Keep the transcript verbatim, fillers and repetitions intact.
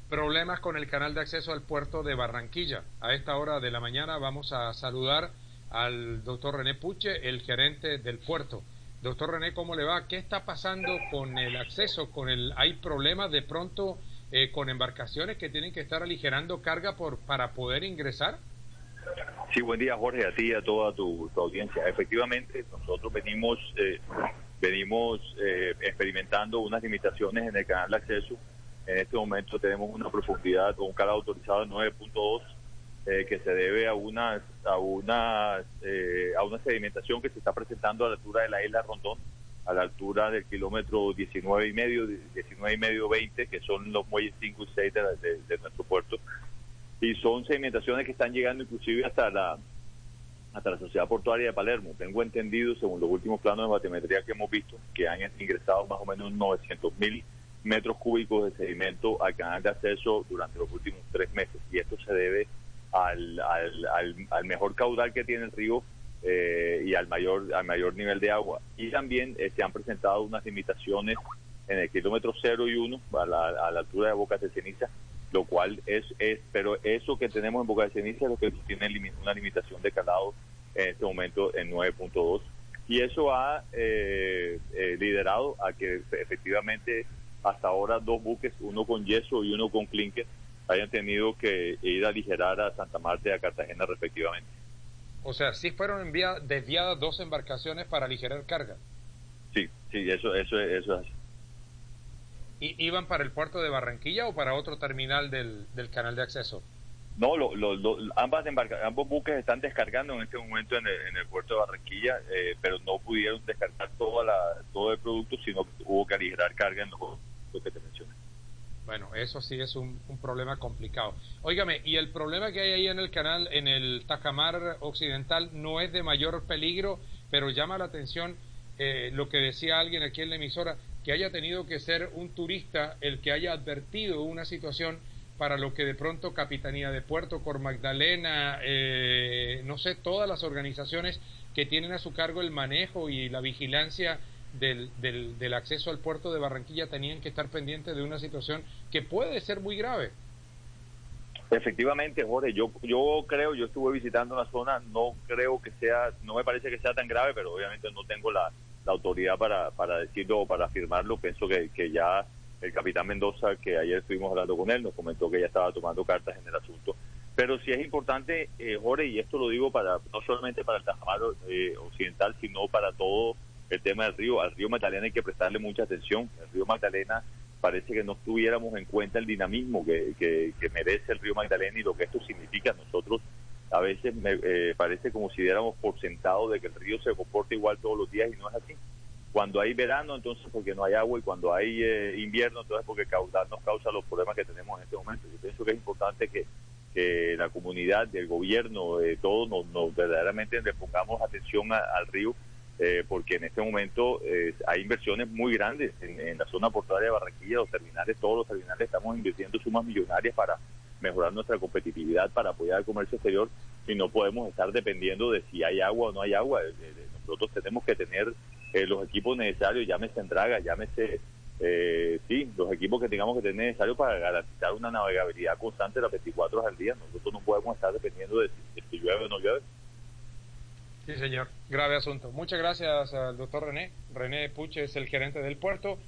Problemas con el canal de acceso al puerto de Barranquilla. A esta hora de la mañana vamos a saludar al doctor René Puche, el gerente del puerto. Doctor René, ¿cómo le va? ¿Qué está pasando con el acceso? Con el, ¿hay problemas de pronto eh, con embarcaciones que tienen que estar aligerando carga por para poder ingresar? Sí, buen día, Jorge, a ti y a toda tu, tu audiencia. Efectivamente, nosotros venimos eh, venimos eh, experimentando unas limitaciones en el canal de acceso. En este momento tenemos una profundidad con un calado autorizado de nueve punto dos, eh, que se debe a unas a unas eh, a una sedimentación que se está presentando a la altura de la isla Rondón, a la altura del kilómetro diecinueve y medio, diecinueve y medio, veinte, que son los muelles cinco y seis de, de, de nuestro puerto. Y son sedimentaciones que están llegando inclusive hasta la hasta la Sociedad Portuaria de Palermo. Tengo entendido, según los últimos planos de batimetría que hemos visto, que han ingresado más o menos novecientos mil metros cúbicos de sedimento al canal de acceso durante los últimos tres meses. Y esto se debe al, al, al, al mejor caudal que tiene el río eh, y al mayor al mayor nivel de agua. Y también eh, se han presentado unas limitaciones en el kilómetro cero y uno, a la, a la altura de Boca de Ceniza, lo cual es, es, pero eso que tenemos en Boca de Ceniza es lo que tiene una limitación de calado en este momento en nueve punto dos. Y eso ha eh, eh, liderado a que efectivamente hasta ahora dos buques, uno con yeso y uno con clinker, hayan tenido que ir a aligerar a Santa Marta y a Cartagena respectivamente. O sea, ¿sí fueron enviadas, desviadas dos embarcaciones para aligerar carga? Sí, sí, eso, eso, eso es así. ¿Y iban para el puerto de Barranquilla o para otro terminal del, del canal de acceso? No, lo, lo, lo, ambas embarca ambos buques están descargando en este momento en el, en el puerto de Barranquilla, eh, pero no pudieron descargar toda la, todo el producto, sino que hubo que aligerar carga en los lo que te mencioné. Bueno, eso sí es un, un problema complicado. Óigame, y el problema que hay ahí en el canal, en el Tajamar Occidental, no es de mayor peligro, pero llama la atención eh, lo que decía alguien aquí en la emisora, que haya tenido que ser un turista el que haya advertido una situación para lo que de pronto Capitanía de Puerto, Cor Magdalena, eh, no sé, todas las organizaciones que tienen a su cargo el manejo y la vigilancia del, del, del acceso al puerto de Barranquilla tenían que estar pendientes de una situación que puede ser muy grave. Efectivamente, Jorge, yo yo creo, yo estuve visitando la zona, no creo que sea, no me parece que sea tan grave, pero obviamente no tengo la, la autoridad para, para decirlo o para afirmarlo. Pienso que, que ya el capitán Mendoza, que ayer estuvimos hablando con él, nos comentó que ya estaba tomando cartas en el asunto. Pero sí es importante, eh, Jorge, y esto lo digo para no solamente para el Tajamar eh, Occidental, sino para todo el tema del río. Al río Magdalena hay que prestarle mucha atención. El río Magdalena parece que no tuviéramos en cuenta el dinamismo que, que, que merece el río Magdalena y lo que esto significa. Nosotros a veces me eh, parece como si diéramos por sentado de que el río se comporta igual todos los días y no es así. Cuando hay verano, entonces porque no hay agua, y cuando hay eh, invierno, entonces porque caudal nos causa los problemas que tenemos en este momento. Yo pienso que es importante que, que la comunidad, el gobierno, eh, todos nos, nos verdaderamente le pongamos atención a, al río, eh, porque en este momento eh, hay inversiones muy grandes en, en la zona portuaria de Barranquilla, los terminales, todos los terminales estamos invirtiendo sumas millonarias para mejorar nuestra competitividad, para apoyar el comercio exterior, y no podemos estar dependiendo de si hay agua o no hay agua. Eh, eh, nosotros tenemos que tener eh, los equipos necesarios, llámese Endraga, llámese, eh, sí, los equipos que tengamos que tener necesarios para garantizar una navegabilidad constante las veinticuatro horas al día. Nosotros no podemos estar dependiendo de si, de si llueve o no llueve. Sí, señor, grave asunto. Muchas gracias al doctor René. René Puche es el gerente del puerto.